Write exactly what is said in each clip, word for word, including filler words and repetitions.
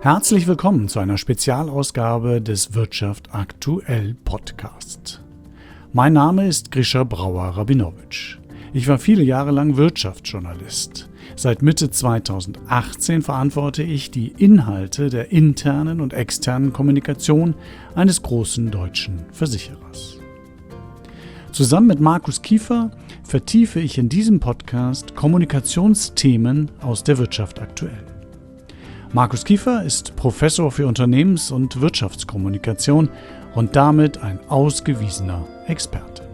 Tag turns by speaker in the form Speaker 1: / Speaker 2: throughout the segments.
Speaker 1: Herzlich willkommen zu einer Spezialausgabe des Wirtschaft aktuell Podcast. Mein Name ist Grisha Brauer-Rabinowitsch. Ich war viele Jahre lang Wirtschaftsjournalist. Seit Mitte zweitausendachtzehn verantworte ich die Inhalte der internen und externen Kommunikation eines großen deutschen Versicherers. Zusammen mit Markus Kiefer vertiefe ich in diesem Podcast Kommunikationsthemen aus der Wirtschaft aktuell. Markus Kiefer ist Professor für Unternehmens- und Wirtschaftskommunikation und damit ein ausgewiesener Experte.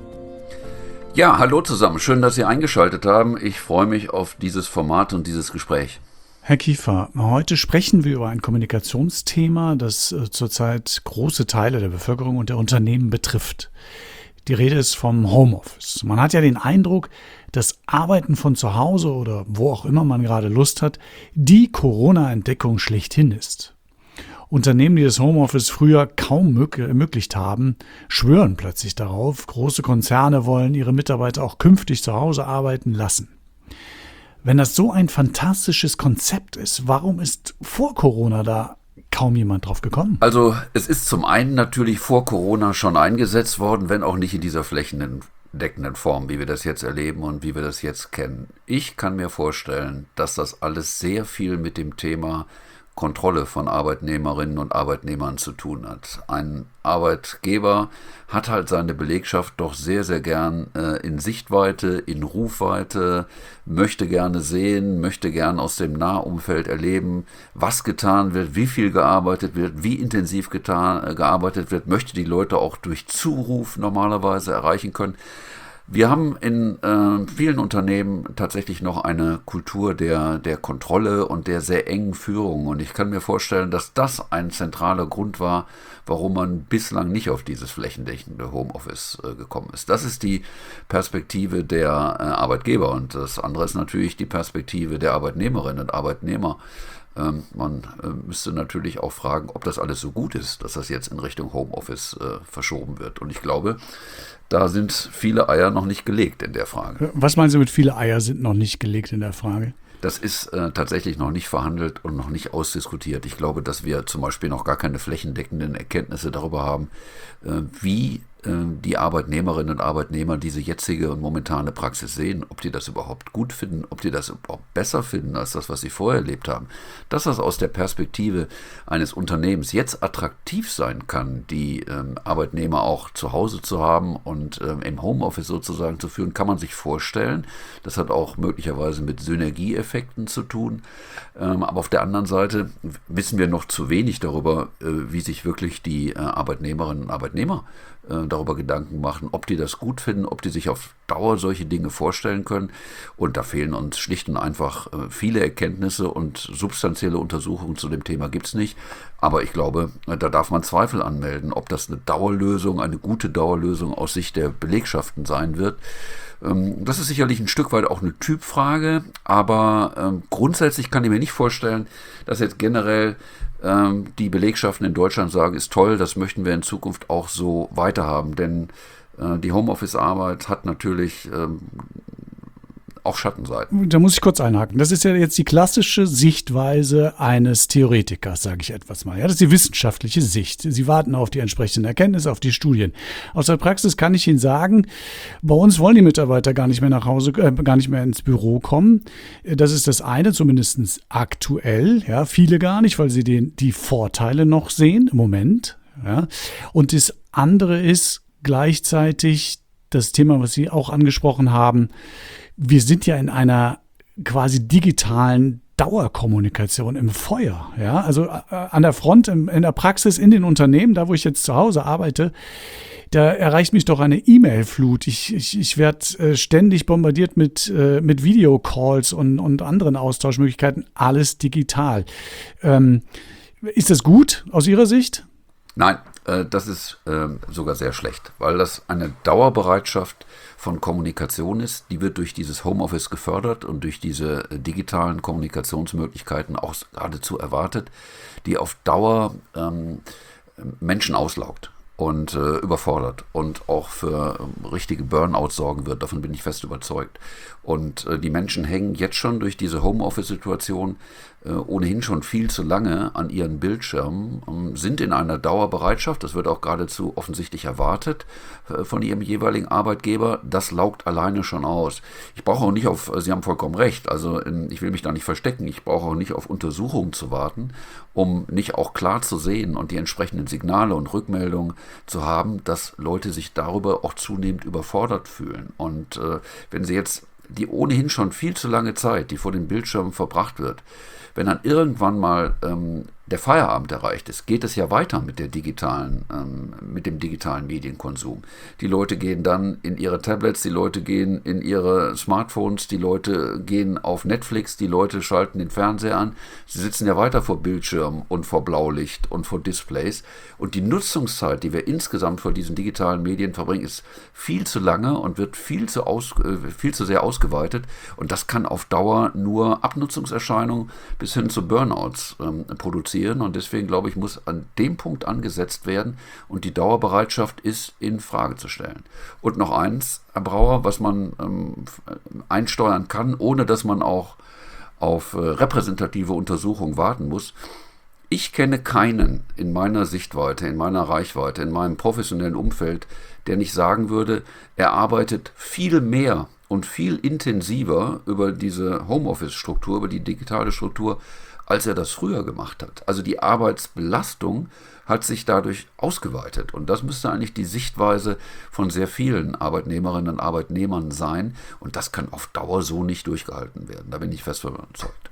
Speaker 2: Ja, hallo zusammen. Schön, dass Sie eingeschaltet haben. Ich freue mich auf dieses Format und dieses Gespräch.
Speaker 1: Herr Kiefer, heute sprechen wir über ein Kommunikationsthema, das äh, zurzeit große Teile der Bevölkerung und der Unternehmen betrifft. Die Rede ist vom Homeoffice. Man hat ja den Eindruck, dass Arbeiten von zu Hause oder wo auch immer man gerade Lust hat, die Corona-Entdeckung schlechthin ist. Unternehmen, die das Homeoffice früher kaum ermöglicht haben, schwören plötzlich darauf. Große Konzerne wollen ihre Mitarbeiter auch künftig zu Hause arbeiten lassen. Wenn das so ein fantastisches Konzept ist, warum ist vor Corona da kaum jemand drauf gekommen?
Speaker 2: Also es ist zum einen natürlich vor Corona schon eingesetzt worden, wenn auch nicht in dieser flächendeckenden Form, wie wir das jetzt erleben und wie wir das jetzt kennen. Ich kann mir vorstellen, dass das alles sehr viel mit dem Thema Kontrolle von Arbeitnehmerinnen und Arbeitnehmern zu tun hat. Ein Arbeitgeber hat halt seine Belegschaft doch sehr, sehr gern äh, in Sichtweite, in Rufweite, möchte gerne sehen, möchte gern aus dem Nahumfeld erleben, was getan wird, wie viel gearbeitet wird, wie intensiv getan, äh, gearbeitet wird, möchte die Leute auch durch Zuruf normalerweise erreichen können. Wir haben in äh, vielen Unternehmen tatsächlich noch eine Kultur der, der Kontrolle und der sehr engen Führung. Und ich kann mir vorstellen, dass das ein zentraler Grund war, warum man bislang nicht auf dieses flächendeckende Homeoffice äh, gekommen ist. Das ist die Perspektive der äh, Arbeitgeber. Und das andere ist natürlich die Perspektive der Arbeitnehmerinnen und Arbeitnehmer. Ähm, man äh, müsste natürlich auch fragen, ob das alles so gut ist, dass das jetzt in Richtung Homeoffice äh, verschoben wird. Und ich glaube, da sind viele Eier noch nicht gelegt in der Frage.
Speaker 1: Was meinen Sie mit viele Eier sind noch nicht gelegt in der Frage?
Speaker 2: Das ist äh, tatsächlich noch nicht verhandelt und noch nicht ausdiskutiert. Ich glaube, dass wir zum Beispiel noch gar keine flächendeckenden Erkenntnisse darüber haben, äh, wie äh, die Arbeitnehmerinnen und Arbeitnehmer diese jetzige und momentane Praxis sehen, ob die das überhaupt gut finden, ob die das überhaupt besser finden als das, was sie vorher erlebt haben. Dass das aus der Perspektive eines Unternehmens jetzt attraktiv sein kann, die ähm, Arbeitnehmer auch zu Hause zu haben und ähm, im Homeoffice sozusagen zu führen, kann man sich vorstellen. Das hat auch möglicherweise mit Synergieeffekten zu tun. Ähm, aber auf der anderen Seite wissen wir noch zu wenig darüber, äh, wie sich wirklich die äh, Arbeitnehmerinnen und Arbeitnehmer äh, darüber Gedanken machen, ob die das gut finden, ob die sich auf Dauer solche Dinge vorstellen können. Und da fehlen uns schlicht und einfach äh, viele Erkenntnisse und substanzielle Untersuchungen zu dem Thema gibt es nicht. Aber ich glaube, äh, da darf man Zweifel anmelden, ob das eine Dauerlösung, eine gute Dauerlösung aus Sicht der Belegschaften sein wird. Ähm, das ist sicherlich ein Stück weit auch eine Typfrage, aber ähm, grundsätzlich kann ich mir nicht vorstellen, dass jetzt generell ähm, die Belegschaften in Deutschland sagen, ist toll, das möchten wir in Zukunft auch so weiterhaben, denn äh, die Homeoffice-Arbeit hat natürlich ähm, auch Schattenseiten.
Speaker 1: Da muss ich kurz einhaken. Das ist ja jetzt die klassische Sichtweise eines Theoretikers, sage ich etwas mal. Ja, das ist die wissenschaftliche Sicht. Sie warten auf die entsprechenden Erkenntnisse, auf die Studien. Aus der Praxis kann ich Ihnen sagen, bei uns wollen die Mitarbeiter gar nicht mehr nach Hause, äh, gar nicht mehr ins Büro kommen. Das ist das eine, zumindest aktuell. Ja, viele gar nicht, weil sie den, die Vorteile noch sehen im Moment. Ja. Und das andere ist gleichzeitig das Thema, was Sie auch angesprochen haben. Wir sind ja in einer quasi digitalen Dauerkommunikation im Feuer. Ja? Also äh, an der Front, im, in der Praxis, in den Unternehmen, da wo ich jetzt zu Hause arbeite, da erreicht mich doch eine E-Mail-Flut. Ich, ich, ich werde äh, ständig bombardiert mit, äh, mit Videocalls und, und anderen Austauschmöglichkeiten. Alles digital. Ähm, ist das gut aus Ihrer Sicht?
Speaker 2: Nein, äh, das ist äh, sogar sehr schlecht, weil das eine Dauerbereitschaft von Kommunikation ist, die wird durch dieses Homeoffice gefördert und durch diese äh, digitalen Kommunikationsmöglichkeiten auch geradezu erwartet, die auf Dauer ähm, Menschen auslaugt und äh, überfordert und auch für ähm, richtige Burnouts sorgen wird. Davon bin ich fest überzeugt. Und äh, die Menschen hängen jetzt schon durch diese Homeoffice-Situation ohnehin schon viel zu lange an ihren Bildschirmen, sind in einer Dauerbereitschaft, das wird auch geradezu offensichtlich erwartet von ihrem jeweiligen Arbeitgeber, das laugt alleine schon aus. Ich brauche auch nicht auf, Sie haben vollkommen recht, also ich will mich da nicht verstecken, ich brauche auch nicht auf Untersuchungen zu warten, um nicht auch klar zu sehen und die entsprechenden Signale und Rückmeldungen zu haben, dass Leute sich darüber auch zunehmend überfordert fühlen. Und äh, wenn Sie jetzt die ohnehin schon viel zu lange Zeit, die vor den Bildschirmen verbracht wird, wenn dann irgendwann mal ähm, der Feierabend erreicht ist, geht es ja weiter mit der digitalen, ähm, mit dem digitalen Medienkonsum. Die Leute gehen dann in ihre Tablets, die Leute gehen in ihre Smartphones, die Leute gehen auf Netflix, die Leute schalten den Fernseher an. Sie sitzen ja weiter vor Bildschirmen und vor Blaulicht und vor Displays. Und die Nutzungszeit, die wir insgesamt vor diesen digitalen Medien verbringen, ist viel zu lange und wird viel zu, aus, äh, viel zu sehr ausgeweitet. Und das kann auf Dauer nur Abnutzungserscheinungen bis hin zu Burnouts ähm, produzieren. Und deswegen, glaube ich, muss an dem Punkt angesetzt werden und die Dauerbereitschaft ist in Frage zu stellen. Und noch eins, Herr Brauer, was man ähm, einsteuern kann, ohne dass man auch auf äh, repräsentative Untersuchungen warten muss. Ich kenne keinen in meiner Sichtweite, in meiner Reichweite, in meinem professionellen Umfeld, der nicht sagen würde, er arbeitet viel mehr und viel intensiver über diese Homeoffice-Struktur, über die digitale Struktur, als er das früher gemacht hat. Also die Arbeitsbelastung hat sich dadurch ausgeweitet. Und das müsste eigentlich die Sichtweise von sehr vielen Arbeitnehmerinnen und Arbeitnehmern sein. Und das kann auf Dauer so nicht durchgehalten werden. Da bin ich fest von überzeugt.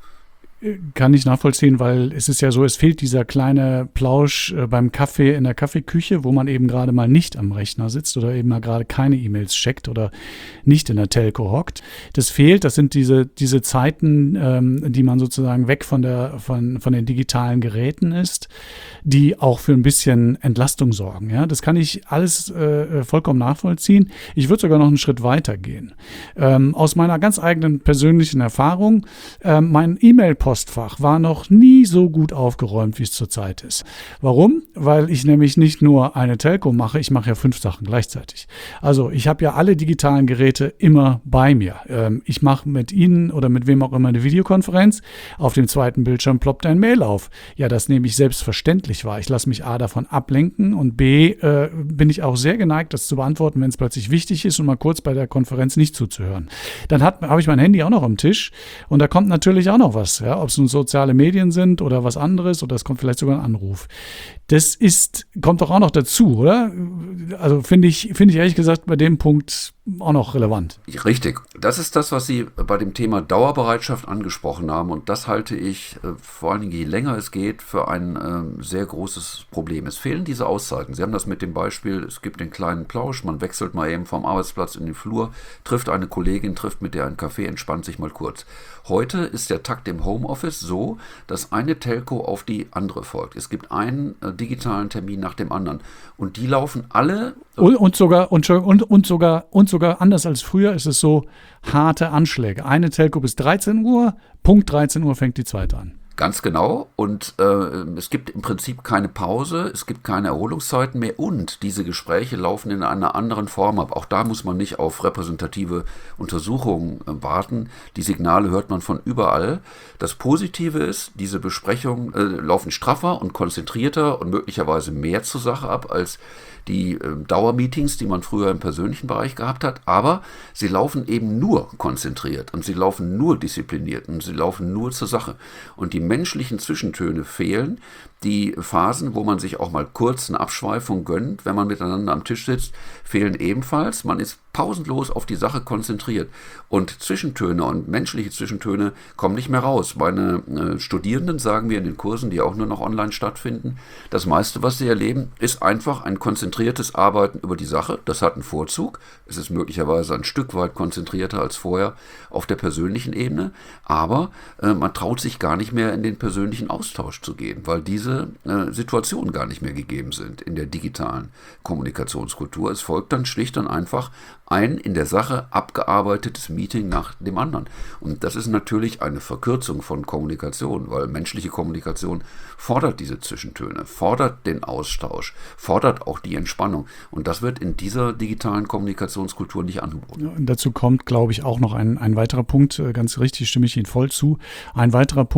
Speaker 1: Kann ich nachvollziehen, weil es ist ja so, es fehlt dieser kleine Plausch äh, beim Kaffee in der Kaffeeküche, wo man eben gerade mal nicht am Rechner sitzt oder eben mal gerade keine E-Mails checkt oder nicht in der Telco hockt. Das fehlt, das sind diese, diese Zeiten, ähm, die man sozusagen weg von der, von, von den digitalen Geräten ist, die auch für ein bisschen Entlastung sorgen. Ja, das kann ich alles äh, vollkommen nachvollziehen. Ich würde sogar noch einen Schritt weiter gehen. Ähm, aus meiner ganz eigenen persönlichen Erfahrung, äh, mein E-Mail-Postfach war noch nie so gut aufgeräumt, wie es zurzeit ist. Warum? Weil ich nämlich nicht nur eine Telco mache, ich mache ja fünf Sachen gleichzeitig. Also ich habe ja alle digitalen Geräte immer bei mir. Ähm, ich mache mit Ihnen oder mit wem auch immer eine Videokonferenz. Auf dem zweiten Bildschirm ploppt ein Mail auf. Ja, das nehme ich selbstverständlich wahr. Ich lasse mich A davon ablenken und B äh, bin ich auch sehr geneigt, das zu beantworten, wenn es plötzlich wichtig ist und mal kurz bei der Konferenz nicht zuzuhören. Dann habe ich mein Handy auch noch am Tisch und da kommt natürlich auch noch was, ja, ob es nun soziale Medien sind oder was anderes oder es kommt vielleicht sogar ein Anruf. Das ist, kommt doch auch noch dazu, oder? Also finde ich, finde ich ehrlich gesagt bei dem Punkt auch noch relevant.
Speaker 2: Richtig. Das ist das, was Sie bei dem Thema Dauerbereitschaft angesprochen haben. Und das halte ich, äh, vor allen Dingen je länger es geht, für ein äh, sehr großes Problem. Es fehlen diese Auszeiten. Sie haben das mit dem Beispiel, es gibt den kleinen Plausch, man wechselt mal eben vom Arbeitsplatz in den Flur, trifft eine Kollegin, trifft mit der einen Kaffee, entspannt sich mal kurz. Heute ist der Takt im Homeoffice so, dass eine Telco auf die andere folgt. Es gibt einen äh, digitalen Termin nach dem anderen. Und die laufen alle.
Speaker 1: Und, und sogar, und, und, und sogar, und sogar anders als früher ist es so harte Anschläge. Eine Telco bis dreizehn Uhr, Punkt dreizehn Uhr fängt die zweite an.
Speaker 2: Ganz genau. Und äh, es gibt im Prinzip keine Pause, es gibt keine Erholungszeiten mehr und diese Gespräche laufen in einer anderen Form ab. Auch da muss man nicht auf repräsentative Untersuchungen äh, warten. Die Signale hört man von überall. Das Positive ist, diese Besprechungen äh, laufen straffer und konzentrierter und möglicherweise mehr zur Sache ab als die äh, Dauermeetings, die man früher im persönlichen Bereich gehabt hat, aber sie laufen eben nur konzentriert und sie laufen nur diszipliniert und sie laufen nur zur Sache. Und die menschlichen Zwischentöne fehlen, die Phasen, wo man sich auch mal kurz eine Abschweifung gönnt, wenn man miteinander am Tisch sitzt, fehlen ebenfalls. Man ist pausenlos auf die Sache konzentriert. Und Zwischentöne und menschliche Zwischentöne kommen nicht mehr raus. Meine äh, Studierenden sagen mir in den Kursen, die auch nur noch online stattfinden, das meiste, was sie erleben, ist einfach ein konzentriertes Arbeiten über die Sache. Das hat einen Vorzug. Es ist möglicherweise ein Stück weit konzentrierter als vorher auf der persönlichen Ebene. Aber äh, man traut sich gar nicht mehr in den persönlichen Austausch zu gehen, weil diese äh, Situationen gar nicht mehr gegeben sind in der digitalen Kommunikationskultur. Es folgt dann schlicht und einfach ein in der Sache abgearbeitetes Meeting nach dem anderen. Und das ist natürlich eine Verkürzung von Kommunikation, weil menschliche Kommunikation fordert diese Zwischentöne, fordert den Austausch, fordert auch die Entspannung. Und das wird in dieser digitalen Kommunikationskultur nicht angeboten.
Speaker 1: Ja, und dazu kommt, glaube ich, auch noch ein, ein weiterer Punkt, ganz richtig, stimme ich Ihnen voll zu. Ein weiterer Punkt kommt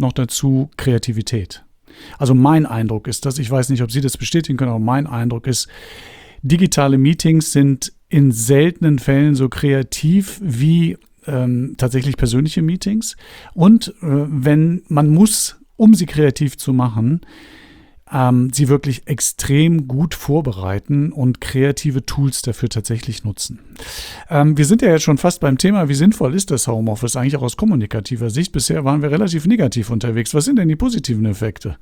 Speaker 1: noch dazu Kreativität. Also mein Eindruck ist das, ich weiß nicht, ob Sie das bestätigen können, aber mein Eindruck ist, digitale Meetings sind in seltenen Fällen so kreativ wie ähm, tatsächlich persönliche Meetings. Und äh, wenn man muss, um sie kreativ zu machen, ähm, sie wirklich extrem gut vorbereiten und kreative Tools dafür tatsächlich nutzen. Ähm, wir sind ja jetzt schon fast beim Thema, wie sinnvoll ist das Homeoffice eigentlich auch aus kommunikativer Sicht? Bisher waren wir relativ negativ unterwegs. Was sind denn die positiven Effekte?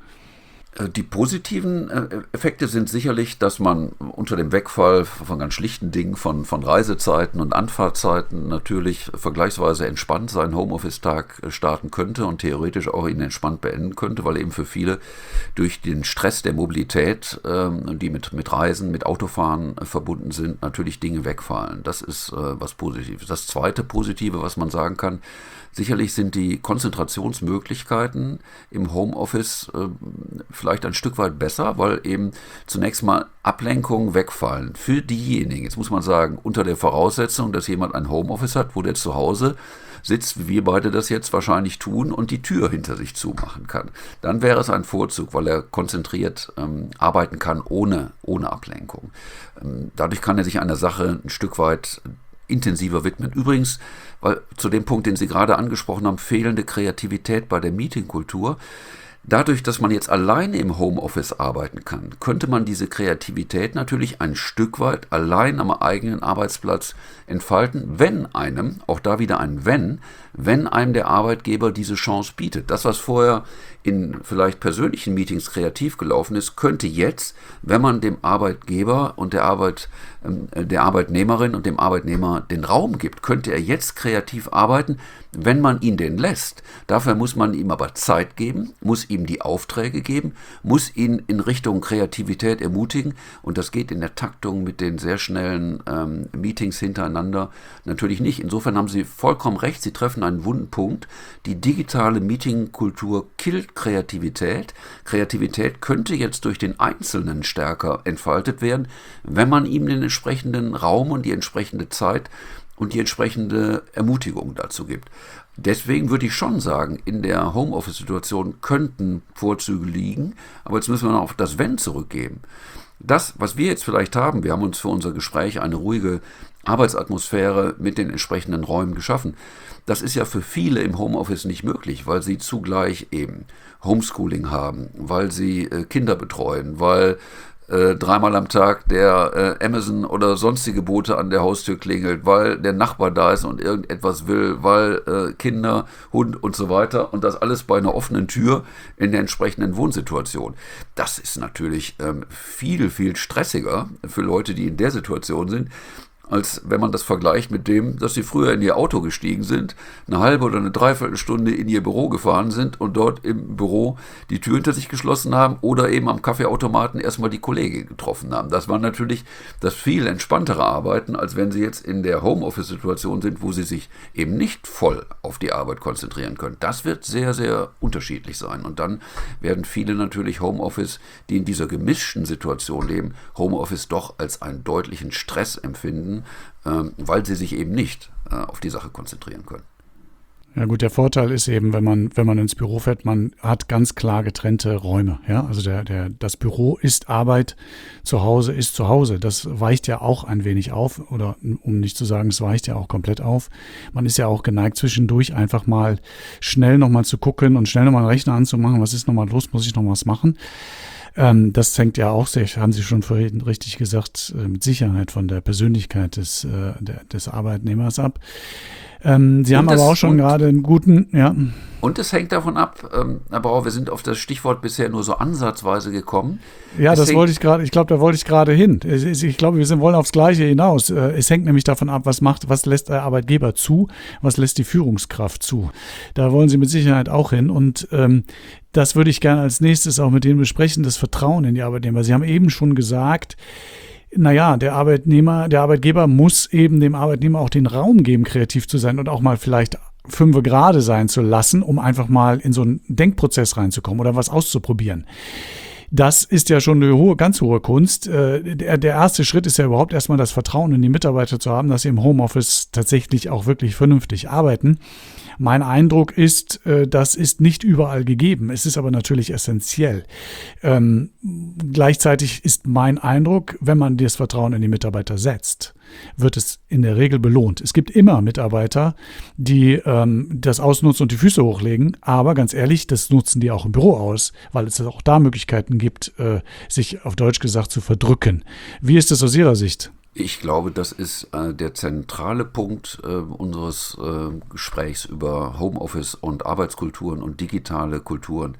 Speaker 2: Die positiven Effekte sind sicherlich, dass man unter dem Wegfall von ganz schlichten Dingen, von, von Reisezeiten und Anfahrtzeiten natürlich vergleichsweise entspannt seinen Homeoffice-Tag starten könnte und theoretisch auch ihn entspannt beenden könnte, weil eben für viele durch den Stress der Mobilität, die mit, mit Reisen, mit Autofahren verbunden sind, natürlich Dinge wegfallen. Das ist was Positives. Das zweite Positive, was man sagen kann, sicherlich sind die Konzentrationsmöglichkeiten im Homeoffice äh, vielleicht ein Stück weit besser, weil eben zunächst mal Ablenkungen wegfallen. Für diejenigen, jetzt muss man sagen, unter der Voraussetzung, dass jemand ein Homeoffice hat, wo der zu Hause sitzt, wie wir beide das jetzt wahrscheinlich tun, und die Tür hinter sich zumachen kann. Dann wäre es ein Vorzug, weil er konzentriert ähm, arbeiten kann ohne, ohne Ablenkung. Ähm, dadurch kann er sich einer Sache ein Stück weit intensiver widmen. Übrigens, weil zu dem Punkt, den Sie gerade angesprochen haben, fehlende Kreativität bei der Meetingkultur. Dadurch, dass man jetzt alleine im Homeoffice arbeiten kann, könnte man diese Kreativität natürlich ein Stück weit allein am eigenen Arbeitsplatz entfalten, wenn einem, auch da wieder ein Wenn, wenn einem der Arbeitgeber diese Chance bietet. Das, was vorher in vielleicht persönlichen Meetings kreativ gelaufen ist, könnte jetzt, wenn man dem Arbeitgeber und der Arbeit, äh, der Arbeitnehmerin und dem Arbeitnehmer den Raum gibt, könnte er jetzt kreativ arbeiten, wenn man ihn den lässt. Dafür muss man ihm aber Zeit geben, muss ihm die Aufträge geben, muss ihn in Richtung Kreativität ermutigen, und das geht in der Taktung mit den sehr schnellen ähm, Meetings hintereinander natürlich nicht. Insofern haben Sie vollkommen recht, Sie treffen einen wunden Punkt. Die digitale Meetingkultur killt Kreativität. Kreativität könnte jetzt durch den Einzelnen stärker entfaltet werden, wenn man ihm den entsprechenden Raum und die entsprechende Zeit und die entsprechende Ermutigung dazu gibt. Deswegen würde ich schon sagen, in der Homeoffice-Situation könnten Vorzüge liegen, aber jetzt müssen wir noch auf das Wenn zurückgeben. Das, was wir jetzt vielleicht haben, wir haben uns für unser Gespräch eine ruhige Arbeitsatmosphäre mit den entsprechenden Räumen geschaffen. Das ist ja für viele im Homeoffice nicht möglich, weil sie zugleich eben Homeschooling haben, weil sie äh, Kinder betreuen, weil äh, dreimal am Tag der äh, Amazon oder sonstige Bote an der Haustür klingelt, weil der Nachbar da ist und irgendetwas will, weil äh, Kinder, Hund und so weiter, und das alles bei einer offenen Tür in der entsprechenden Wohnsituation. Das ist natürlich ähm, viel, viel stressiger für Leute, die in der Situation sind, als wenn man das vergleicht mit dem, dass sie früher in ihr Auto gestiegen sind, eine halbe oder eine Dreiviertelstunde in ihr Büro gefahren sind und dort im Büro die Tür hinter sich geschlossen haben oder eben am Kaffeeautomaten erstmal die Kollegin getroffen haben. Das war natürlich das viel entspanntere Arbeiten, als wenn sie jetzt in der Homeoffice-Situation sind, wo sie sich eben nicht voll auf die Arbeit konzentrieren können. Das wird sehr, sehr unterschiedlich sein. Und dann werden viele natürlich Homeoffice, die in dieser gemischten Situation leben, Homeoffice doch als einen deutlichen Stress empfinden, weil sie sich eben nicht äh, auf die Sache konzentrieren können.
Speaker 1: Ja gut, der Vorteil ist eben, wenn man, wenn man ins Büro fährt, man hat ganz klar getrennte Räume. Ja? Also der, der, das Büro ist Arbeit, zu Hause ist zu Hause. Das weicht ja auch ein wenig auf, oder um nicht zu sagen, es weicht ja auch komplett auf. Man ist ja auch geneigt, zwischendurch einfach mal schnell nochmal zu gucken und schnell nochmal einen Rechner anzumachen. Was ist nochmal los? Muss ich noch was machen? Ähm, das hängt ja auch, sehr, haben Sie schon vorhin richtig gesagt, äh, mit Sicherheit von der Persönlichkeit des, äh, der, des Arbeitnehmers ab. Ähm, Sie und haben das, aber auch schon gerade einen guten, ja.
Speaker 2: Und es hängt davon ab, ähm, Herr Brauer, wir sind auf das Stichwort bisher nur so ansatzweise gekommen.
Speaker 1: Ja,
Speaker 2: es
Speaker 1: das wollte ich gerade, ich glaube, da wollte ich gerade hin. Ich glaube, wir sind, wollen aufs Gleiche hinaus. Es hängt nämlich davon ab, was macht, was lässt der Arbeitgeber zu, was lässt die Führungskraft zu. Da wollen Sie mit Sicherheit auch hin. Und ähm, das würde ich gerne als nächstes auch mit Ihnen besprechen, das Vertrauen in die Arbeitnehmer. Sie haben eben schon gesagt, naja, der Arbeitnehmer, der Arbeitgeber muss eben dem Arbeitnehmer auch den Raum geben, kreativ zu sein und auch mal vielleicht fünfe gerade sein zu lassen, um einfach mal in so einen Denkprozess reinzukommen oder was auszuprobieren. Das ist ja schon eine hohe, ganz hohe Kunst. Äh, der, der erste Schritt ist ja überhaupt erstmal das Vertrauen in die Mitarbeiter zu haben, dass sie im Homeoffice tatsächlich auch wirklich vernünftig arbeiten. Mein Eindruck ist, äh, das ist nicht überall gegeben. Es ist aber natürlich essentiell. Ähm, gleichzeitig ist mein Eindruck, wenn man das Vertrauen in die Mitarbeiter setzt, wird es in der Regel belohnt. Es gibt immer Mitarbeiter, die ähm, das ausnutzen und die Füße hochlegen, aber ganz ehrlich, das nutzen die auch im Büro aus, weil es auch da Möglichkeiten gibt, äh, sich auf Deutsch gesagt zu verdrücken. Wie ist das aus Ihrer Sicht?
Speaker 2: Ich glaube, das ist äh, der zentrale Punkt äh, unseres äh, Gesprächs über Homeoffice und Arbeitskulturen und digitale Kulturen.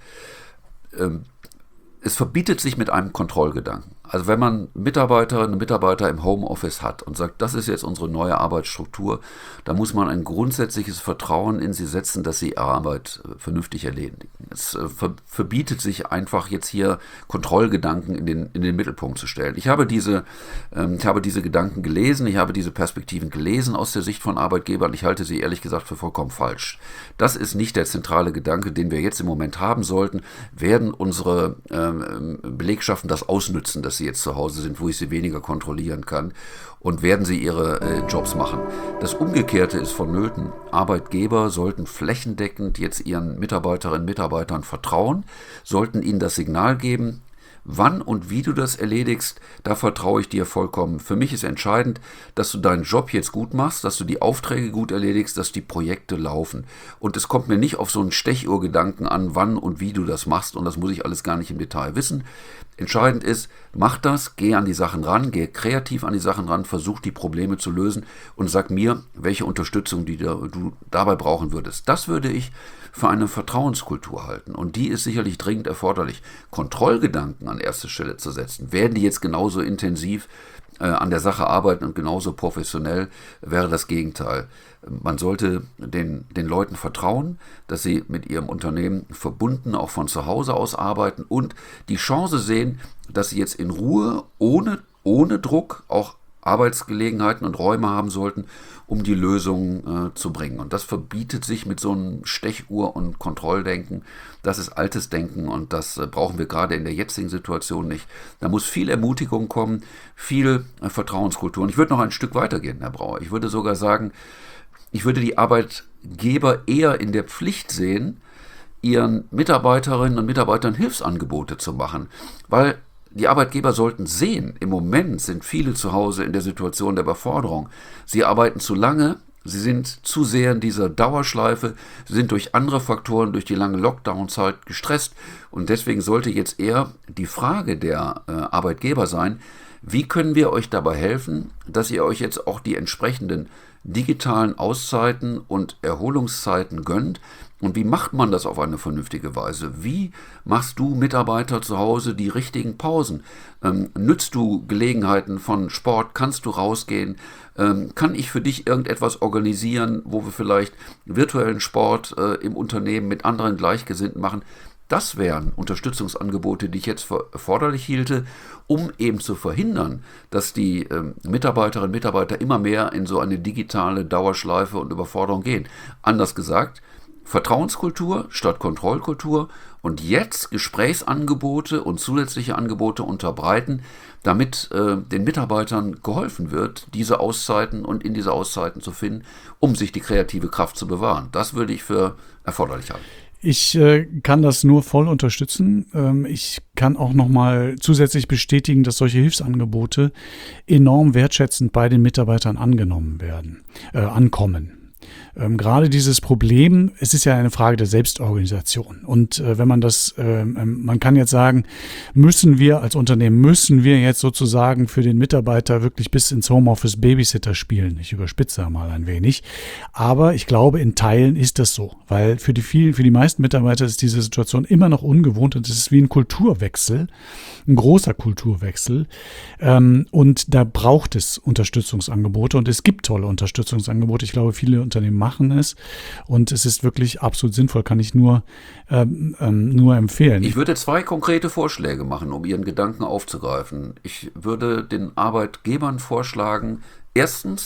Speaker 2: Ähm, es verbietet sich mit einem Kontrollgedanken. Also wenn man Mitarbeiterinnen und Mitarbeiter im Homeoffice hat und sagt, das ist jetzt unsere neue Arbeitsstruktur, da muss man ein grundsätzliches Vertrauen in sie setzen, dass sie ihre Arbeit äh, vernünftig erledigen. Es äh, ver- verbietet sich einfach jetzt hier Kontrollgedanken in den, in den Mittelpunkt zu stellen. Ich habe diese, ähm, ich habe diese Gedanken gelesen, ich habe diese Perspektiven gelesen aus der Sicht von Arbeitgebern. Ich halte sie ehrlich gesagt für vollkommen falsch. Das ist nicht der zentrale Gedanke, den wir jetzt im Moment haben sollten. Werden unsere ähm, Belegschaften das ausnützen, dass sie jetzt zu Hause sind, wo ich sie weniger kontrollieren kann, und werden sie ihre äh, Jobs machen. Das Umgekehrte ist vonnöten. Arbeitgeber sollten flächendeckend jetzt ihren Mitarbeiterinnen und Mitarbeitern vertrauen, sollten ihnen das Signal geben, wann und wie du das erledigst, da vertraue ich dir vollkommen. Für mich ist entscheidend, dass du deinen Job jetzt gut machst, dass du die Aufträge gut erledigst, dass die Projekte laufen. Und es kommt mir nicht auf so einen Stechuhrgedanken an, wann und wie du das machst, und das muss ich alles gar nicht im Detail wissen. Entscheidend ist, mach das, geh an die Sachen ran, geh kreativ an die Sachen ran, versuch die Probleme zu lösen und sag mir, welche Unterstützung die du dabei brauchen würdest. Das würde ich für eine Vertrauenskultur halten, und die ist sicherlich dringend erforderlich. Kontrollgedanken an erste Stelle zu setzen, werden die jetzt genauso intensiv äh, an der Sache arbeiten und genauso professionell, wäre das Gegenteil. Man sollte den, den Leuten vertrauen, dass sie mit ihrem Unternehmen verbunden auch von zu Hause aus arbeiten und die Chance sehen, dass sie jetzt in Ruhe, ohne, ohne Druck auch Arbeitsgelegenheiten und Räume haben sollten, um die Lösung äh, zu bringen. Und das verbietet sich mit so einem Stechuhr- und Kontrolldenken. Das ist altes Denken, und das äh, brauchen wir gerade in der jetzigen Situation nicht. Da muss viel Ermutigung kommen, viel äh, Vertrauenskultur. Und ich würde noch ein Stück weitergehen, Herr Brauer. Ich würde sogar sagen, ich würde die Arbeitgeber eher in der Pflicht sehen, ihren Mitarbeiterinnen und Mitarbeitern Hilfsangebote zu machen, weil die Arbeitgeber sollten sehen, im Moment sind viele zu Hause in der Situation der Überforderung. Sie arbeiten zu lange, sie sind zu sehr in dieser Dauerschleife, sie sind durch andere Faktoren, durch die lange Lockdown-Zeit gestresst, und deswegen sollte jetzt eher die Frage der äh, Arbeitgeber sein, wie können wir euch dabei helfen, dass ihr euch jetzt auch die entsprechenden digitalen Auszeiten und Erholungszeiten gönnt? Und wie macht man das auf eine vernünftige Weise? Wie machst du Mitarbeiter zu Hause die richtigen Pausen? Ähm, nützt du Gelegenheiten von Sport? Kannst du rausgehen? Ähm, kann ich für dich irgendetwas organisieren, wo wir vielleicht virtuellen Sport äh, im Unternehmen mit anderen Gleichgesinnten machen? Das wären Unterstützungsangebote, die ich jetzt für erforderlich hielte, um eben zu verhindern, dass die ähm, Mitarbeiterinnen und Mitarbeiter immer mehr in so eine digitale Dauerschleife und Überforderung gehen. Anders gesagt, Vertrauenskultur statt Kontrollkultur, und jetzt Gesprächsangebote und zusätzliche Angebote unterbreiten, damit äh, den Mitarbeitern geholfen wird, diese Auszeiten und in diese Auszeiten zu finden, um sich die kreative Kraft zu bewahren. Das würde ich für erforderlich halten.
Speaker 1: Ich äh, kann das nur voll unterstützen. Ähm, ich kann auch nochmal zusätzlich bestätigen, dass solche Hilfsangebote enorm wertschätzend bei den Mitarbeitern angenommen werden, äh, ankommen. Ähm, gerade dieses Problem, es ist ja eine Frage der Selbstorganisation. Und äh, wenn man das, äh, man kann jetzt sagen, müssen wir als Unternehmen, müssen wir jetzt sozusagen für den Mitarbeiter wirklich bis ins Homeoffice Babysitter spielen. Ich überspitze mal ein wenig. Aber ich glaube, in Teilen ist das so. Weil für die vielen, für die meisten Mitarbeiter ist diese Situation immer noch ungewohnt, und es ist wie ein Kulturwechsel, ein großer Kulturwechsel. Ähm, und da braucht es Unterstützungsangebote, und es gibt tolle Unterstützungsangebote. Ich glaube, viele Unternehmen machen es, und es ist wirklich absolut sinnvoll, kann ich nur, ähm, ähm, nur empfehlen.
Speaker 2: Ich würde zwei konkrete Vorschläge machen, um Ihren Gedanken aufzugreifen. Ich würde den Arbeitgebern vorschlagen, erstens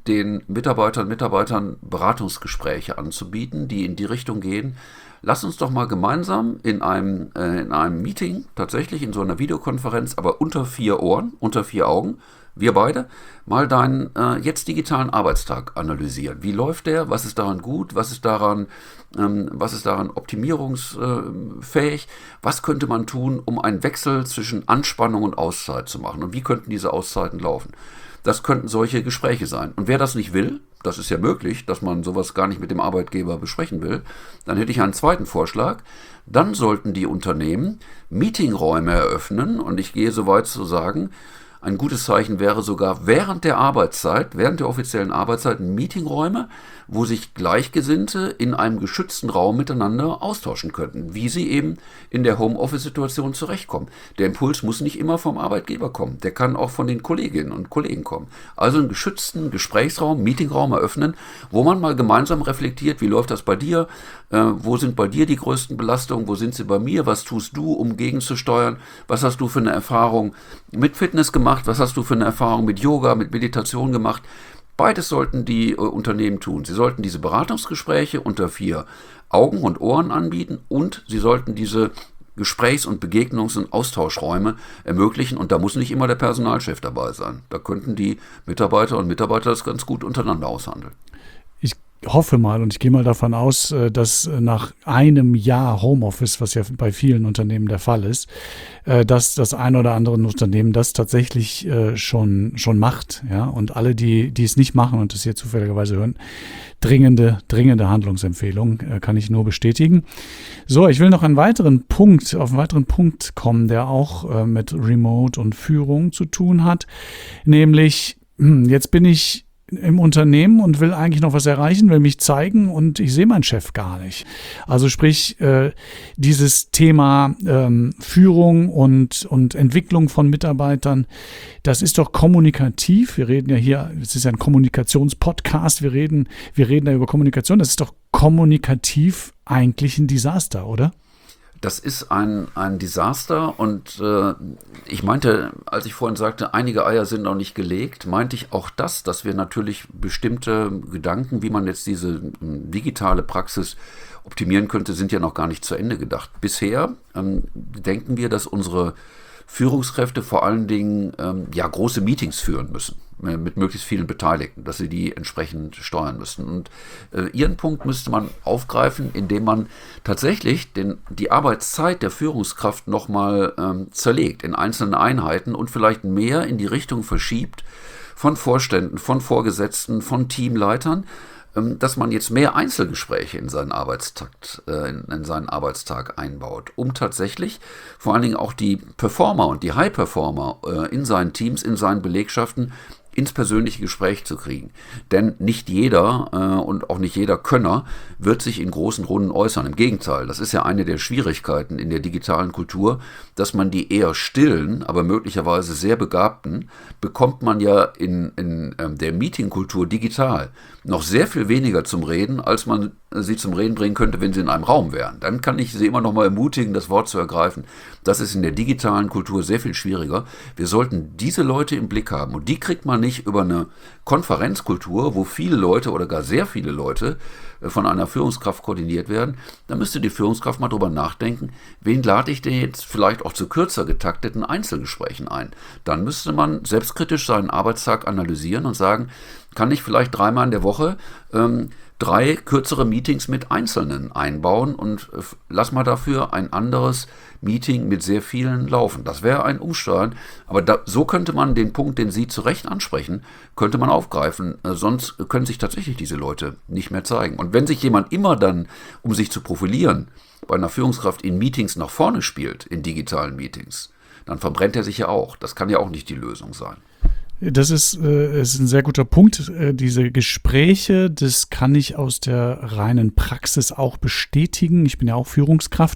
Speaker 2: den Mitarbeitern und Mitarbeitern Beratungsgespräche anzubieten, die in die Richtung gehen. Lass uns doch mal gemeinsam in einem, äh, in einem Meeting, tatsächlich in so einer Videokonferenz, aber unter vier Ohren, unter vier Augen, wir beide, mal deinen äh, jetzt digitalen Arbeitstag analysieren. Wie läuft der? Was ist daran gut? Was ist daran, ähm, was ist daran optimierungsfähig? Was könnte man tun, um einen Wechsel zwischen Anspannung und Auszeit zu machen? Und wie könnten diese Auszeiten laufen? Das könnten solche Gespräche sein. Und wer das nicht will, das ist ja möglich, dass man sowas gar nicht mit dem Arbeitgeber besprechen will, dann hätte ich einen zweiten Vorschlag. Dann sollten die Unternehmen Meetingräume eröffnen, und ich gehe so weit zu sagen, ein gutes Zeichen wäre sogar während der Arbeitszeit, während der offiziellen Arbeitszeit, Meetingräume, wo sich Gleichgesinnte in einem geschützten Raum miteinander austauschen könnten, wie sie eben in der Homeoffice-Situation zurechtkommen. Der Impuls muss nicht immer vom Arbeitgeber kommen, der kann auch von den Kolleginnen und Kollegen kommen. Also einen geschützten Gesprächsraum, Meetingraum eröffnen, wo man mal gemeinsam reflektiert, wie läuft das bei dir, äh, wo sind bei dir die größten Belastungen, wo sind sie bei mir, was tust du, um gegenzusteuern, was hast du für eine Erfahrung mit Fitness gemacht, was hast du für eine Erfahrung mit Yoga, mit Meditation gemacht. Beides sollten die äh, Unternehmen tun. Sie sollten diese Beratungsgespräche unter vier Augen und Ohren anbieten, und sie sollten diese Gesprächs- und Begegnungs- und Austauschräume ermöglichen, und da muss nicht immer der Personalchef dabei sein. Da könnten die Mitarbeiter und Mitarbeiter das ganz gut untereinander aushandeln.
Speaker 1: Ich hoffe mal und ich gehe mal davon aus, dass nach einem Jahr Homeoffice, was ja bei vielen Unternehmen der Fall ist, dass das ein oder andere Unternehmen das tatsächlich schon, schon macht. Ja? Und alle, die, die es nicht machen und das hier zufälligerweise hören, dringende, dringende Handlungsempfehlung, kann ich nur bestätigen. So, ich will noch einen weiteren Punkt, auf einen weiteren Punkt kommen, der auch mit Remote und Führung zu tun hat. Nämlich, jetzt bin ich im Unternehmen und will eigentlich noch was erreichen, will mich zeigen, und ich sehe meinen Chef gar nicht. Also sprich, äh, dieses Thema ähm, Führung und, und Entwicklung von Mitarbeitern, das ist doch kommunikativ. Wir reden ja hier, es ist ja ein Kommunikationspodcast, wir reden, wir reden da über Kommunikation, das ist doch kommunikativ eigentlich ein Desaster, oder?
Speaker 2: Das ist ein, ein Desaster, und äh, ich meinte, als ich vorhin sagte, einige Eier sind noch nicht gelegt, meinte ich auch das, dass wir natürlich bestimmte Gedanken, wie man jetzt diese digitale Praxis optimieren könnte, sind ja noch gar nicht zu Ende gedacht. Bisher ähm, denken wir, dass unsere Führungskräfte vor allen Dingen ähm, ja, große Meetings führen müssen, äh, mit möglichst vielen Beteiligten, dass sie die entsprechend steuern müssen. Und äh, ihren Punkt müsste man aufgreifen, indem man tatsächlich den, die Arbeitszeit der Führungskraft nochmal ähm, zerlegt in einzelne Einheiten und vielleicht mehr in die Richtung verschiebt von Vorständen, von Vorgesetzten, von Teamleitern, dass man jetzt mehr Einzelgespräche in seinen Arbeitstakt, äh, in, in seinen Arbeitstag einbaut, um tatsächlich vor allen Dingen auch die Performer und die High-Performer äh, in seinen Teams, in seinen Belegschaften ins persönliche Gespräch zu kriegen. Denn nicht jeder äh, und auch nicht jeder Könner wird sich in großen Runden äußern. Im Gegenteil, das ist ja eine der Schwierigkeiten in der digitalen Kultur, dass man die eher stillen, aber möglicherweise sehr Begabten, bekommt man ja in, in ähm, der Meetingkultur digital noch sehr viel weniger zum Reden, als man sie zum Reden bringen könnte, wenn sie in einem Raum wären. Dann kann ich sie immer noch mal ermutigen, das Wort zu ergreifen. Das ist in der digitalen Kultur sehr viel schwieriger. Wir sollten diese Leute im Blick haben, und die kriegt man nicht über eine Konferenzkultur, wo viele Leute oder gar sehr viele Leute von einer Führungskraft koordiniert werden. Da müsste die Führungskraft mal drüber nachdenken, wen lade ich denn jetzt vielleicht auch zu kürzer getakteten Einzelgesprächen ein. Dann müsste man selbstkritisch seinen Arbeitstag analysieren und sagen, kann ich vielleicht dreimal in der Woche ähm, drei kürzere Meetings mit Einzelnen einbauen und äh, lass mal dafür ein anderes Meeting mit sehr vielen laufen. Das wäre ein Umsteuern, aber da, so könnte man den Punkt, den Sie zu Recht ansprechen, könnte man aufgreifen. Äh, sonst können sich tatsächlich diese Leute nicht mehr zeigen. Und wenn sich jemand immer dann, um sich zu profilieren, bei einer Führungskraft in Meetings nach vorne spielt, in digitalen Meetings, dann verbrennt er sich ja auch. Das kann ja auch nicht die Lösung sein.
Speaker 1: Das ist, äh, ist ein sehr guter Punkt. Äh, diese Gespräche, das kann ich aus der reinen Praxis auch bestätigen. Ich bin ja auch Führungskraft.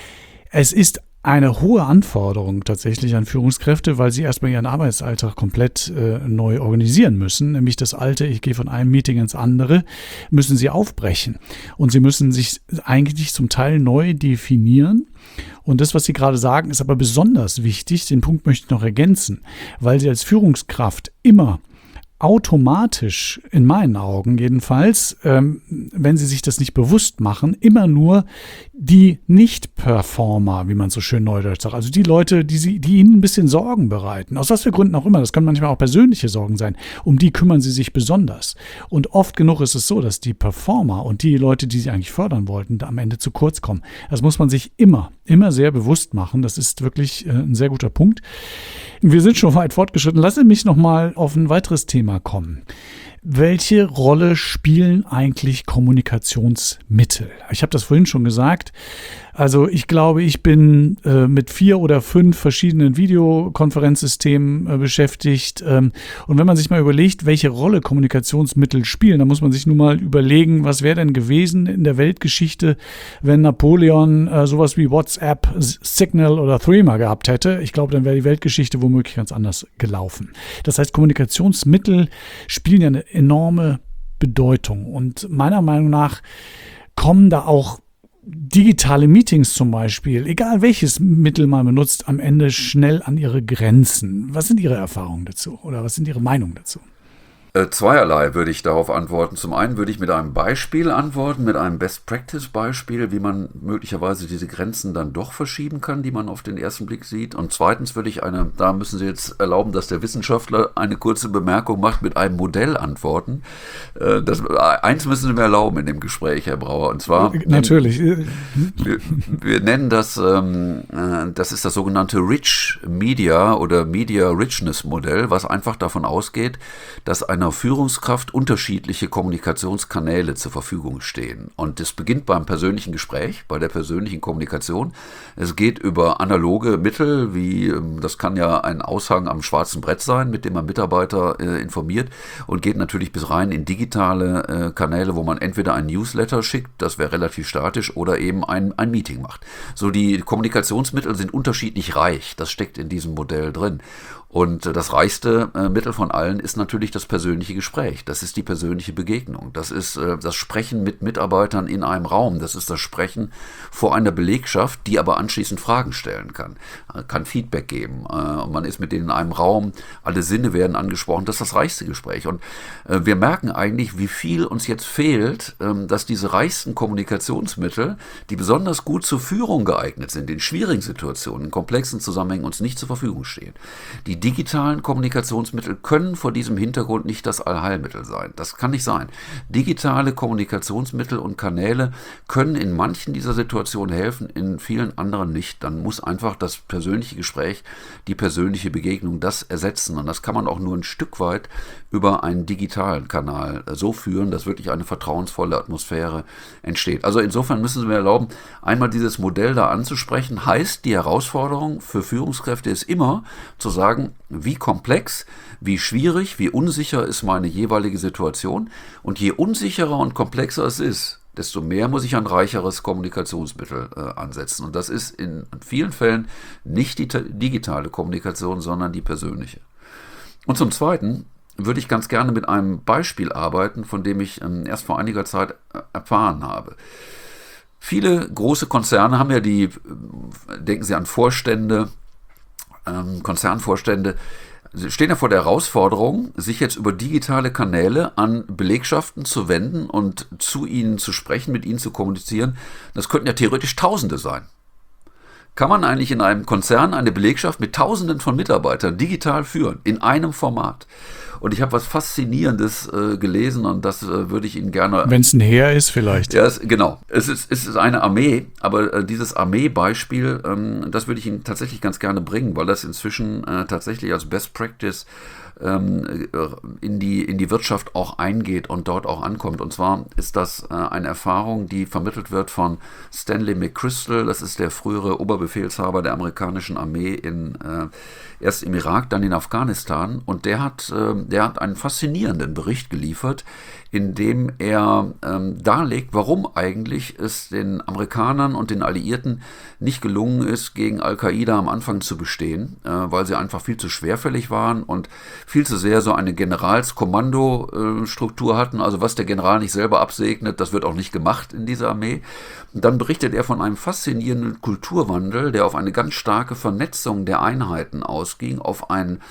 Speaker 1: Es ist eine hohe Anforderung tatsächlich an Führungskräfte, weil sie erstmal ihren Arbeitsalltag komplett äh, neu organisieren müssen. Nämlich das alte, ich gehe von einem Meeting ins andere, müssen sie aufbrechen. Und sie müssen sich eigentlich zum Teil neu definieren. Und das, was Sie gerade sagen, ist aber besonders wichtig. Den Punkt möchte ich noch ergänzen, weil Sie als Führungskraft immer automatisch, in meinen Augen jedenfalls, ähm, wenn sie sich das nicht bewusst machen, immer nur die Nicht-Performer, wie man so schön neudeutsch sagt, also die Leute, die, sie, die ihnen ein bisschen Sorgen bereiten, aus was für Gründen auch immer, das können manchmal auch persönliche Sorgen sein, um die kümmern sie sich besonders. Und oft genug ist es so, dass die Performer und die Leute, die sie eigentlich fördern wollten, am Ende zu kurz kommen. Das muss man sich immer, immer sehr bewusst machen. Das ist wirklich äh, ein sehr guter Punkt. Wir sind schon weit fortgeschritten. Lass mich noch mal auf ein weiteres Thema kommen. Welche Rolle spielen eigentlich Kommunikationsmittel? Ich habe das vorhin schon gesagt. Also ich glaube, ich bin äh, mit vier oder fünf verschiedenen Videokonferenzsystemen äh, beschäftigt. Ähm, und wenn man sich mal überlegt, welche Rolle Kommunikationsmittel spielen, dann muss man sich nun mal überlegen, was wäre denn gewesen in der Weltgeschichte, wenn Napoleon äh, sowas wie WhatsApp, Signal oder Threema gehabt hätte. Ich glaube, dann wäre die Weltgeschichte womöglich ganz anders gelaufen. Das heißt, Kommunikationsmittel spielen ja eine enorme Bedeutung. Und meiner Meinung nach kommen da auch digitale Meetings zum Beispiel, egal welches Mittel man benutzt, am Ende schnell an ihre Grenzen. Was sind Ihre Erfahrungen dazu oder was sind Ihre Meinungen dazu?
Speaker 2: Äh, zweierlei würde ich darauf antworten. Zum einen würde ich mit einem Beispiel antworten, mit einem Best-Practice-Beispiel, wie man möglicherweise diese Grenzen dann doch verschieben kann, die man auf den ersten Blick sieht. Und zweitens würde ich eine, da müssen Sie jetzt erlauben, dass der Wissenschaftler eine kurze Bemerkung macht, mit einem Modell antworten. Äh, das, eins müssen Sie mir erlauben in dem Gespräch, Herr Brauer, und zwar...
Speaker 1: Natürlich.
Speaker 2: Wir, wir nennen das, ähm, das ist das sogenannte Rich Media oder Media Richness Modell, was einfach davon ausgeht, dass einer Führungskraft unterschiedliche Kommunikationskanäle zur Verfügung stehen. Und es beginnt beim persönlichen Gespräch, bei der persönlichen Kommunikation. Es geht über analoge Mittel, wie das kann ja ein Aushang am schwarzen Brett sein, mit dem man Mitarbeiter äh, informiert, und geht natürlich bis rein in digitale äh, Kanäle, wo man entweder ein Newsletter schickt, das wäre relativ statisch, oder eben ein, ein Meeting macht. So, die Kommunikationsmittel sind unterschiedlich reich, das steckt in diesem Modell drin. Und das reichste äh, Mittel von allen ist natürlich das persönliche Gespräch. Das ist die persönliche Begegnung. Das ist äh, das Sprechen mit Mitarbeitern in einem Raum. Das ist das Sprechen vor einer Belegschaft, die aber anschließend Fragen stellen kann, äh, kann Feedback geben. Äh, und man ist mit denen in einem Raum, alle Sinne werden angesprochen. Das ist das reichste Gespräch. Und äh, wir merken eigentlich, wie viel uns jetzt fehlt, äh, dass diese reichsten Kommunikationsmittel, die besonders gut zur Führung geeignet sind, in schwierigen Situationen, in komplexen Zusammenhängen, uns nicht zur Verfügung stehen. Die digitalen Kommunikationsmittel können vor diesem Hintergrund nicht das Allheilmittel sein. Das kann nicht sein. Digitale Kommunikationsmittel und Kanäle können in manchen dieser Situationen helfen, in vielen anderen nicht. Dann muss einfach das persönliche Gespräch, die persönliche Begegnung das ersetzen. Und das kann man auch nur ein Stück weit über einen digitalen Kanal so führen, dass wirklich eine vertrauensvolle Atmosphäre entsteht. Also insofern müssen Sie mir erlauben, einmal dieses Modell da anzusprechen. Heißt, die Herausforderung für Führungskräfte ist immer zu sagen, wie komplex, wie schwierig, wie unsicher ist meine jeweilige Situation. Und je unsicherer und komplexer es ist, desto mehr muss ich ein reicheres Kommunikationsmittel äh, ansetzen. Und das ist in vielen Fällen nicht die digitale Kommunikation, sondern die persönliche. Und zum Zweiten würde ich ganz gerne mit einem Beispiel arbeiten, von dem ich ähm, erst vor einiger Zeit äh, erfahren habe. Viele große Konzerne haben ja die, äh, denken Sie an Vorstände, Konzernvorstände stehen ja vor der Herausforderung, sich jetzt über digitale Kanäle an Belegschaften zu wenden und zu ihnen zu sprechen, mit ihnen zu kommunizieren. Das könnten ja theoretisch Tausende sein. Kann man eigentlich in einem Konzern eine Belegschaft mit Tausenden von Mitarbeitern digital führen, in einem Format? Und ich habe was Faszinierendes äh, gelesen und das äh, würde ich Ihnen gerne...
Speaker 1: Wenn es ein Heer ist vielleicht.
Speaker 2: Ja, es, genau. Es ist, es ist eine Armee, aber äh, dieses Armee-Beispiel, ähm, das würde ich Ihnen tatsächlich ganz gerne bringen, weil das inzwischen äh, tatsächlich als Best Practice ähm, in die, in die Wirtschaft auch eingeht und dort auch ankommt. Und zwar ist das äh, eine Erfahrung, die vermittelt wird von Stanley McChrystal. Das ist der frühere Oberbefehlshaber der amerikanischen Armee in, äh, erst im Irak, dann in Afghanistan. Und der hat, äh, der hat einen faszinierenden Bericht geliefert, in dem er ähm, darlegt, warum eigentlich es den Amerikanern und den Alliierten nicht gelungen ist, gegen Al-Qaida am Anfang zu bestehen, äh, weil sie einfach viel zu schwerfällig waren und viel zu sehr so eine Generalskommando-Struktur hatten. Also was der General nicht selber absegnet, das wird auch nicht gemacht in dieser Armee. Und dann berichtet er von einem faszinierenden Kulturwandel, der auf eine ganz starke Vernetzung der Einheiten ausging, auf ein